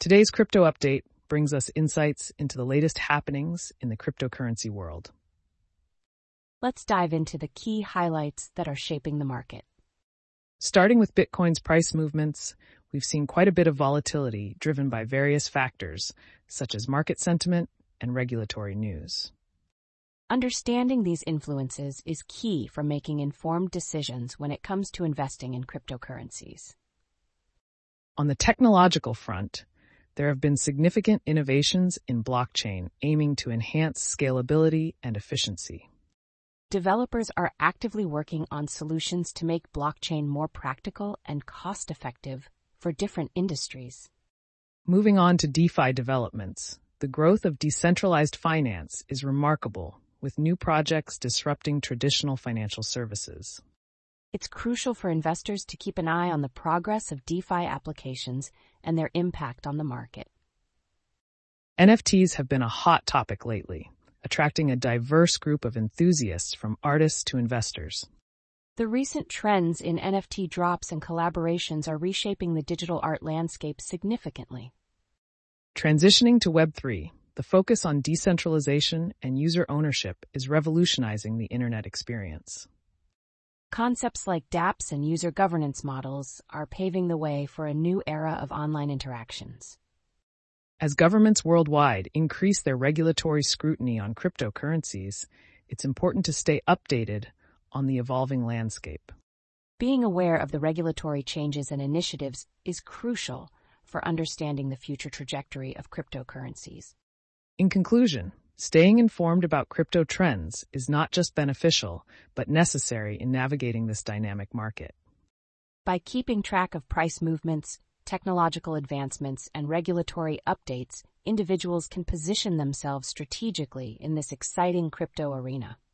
Today's crypto update brings us insights into the latest happenings in the cryptocurrency world. Let's dive into the key highlights that are shaping the market. Starting with Bitcoin's price movements, we've seen quite a bit of volatility driven by various factors, such as market sentiment and regulatory news. Understanding these influences is key for making informed decisions when it comes to investing in cryptocurrencies. On the technological front, there have been significant innovations in blockchain aiming to enhance scalability and efficiency. Developers are actively working on solutions to make blockchain more practical and cost-effective for different industries. Moving on to DeFi developments, the growth of decentralized finance is remarkable, with new projects disrupting traditional financial services. It's crucial for investors to keep an eye on the progress of DeFi applications and their impact on the market. NFTs have been a hot topic lately, attracting a diverse group of enthusiasts from artists to investors. The recent trends in NFT drops and collaborations are reshaping the digital art landscape significantly. Transitioning to Web3, the focus on decentralization and user ownership is revolutionizing the internet experience. Concepts like dApps and user governance models are paving the way for a new era of online interactions. As governments worldwide increase their regulatory scrutiny on cryptocurrencies, it's important to stay updated on the evolving landscape. Being aware of the regulatory changes and initiatives is crucial for understanding the future trajectory of cryptocurrencies. In conclusion, staying informed about crypto trends is not just beneficial, but necessary in navigating this dynamic market. By keeping track of price movements, technological advancements, and regulatory updates, individuals can position themselves strategically in this exciting crypto arena.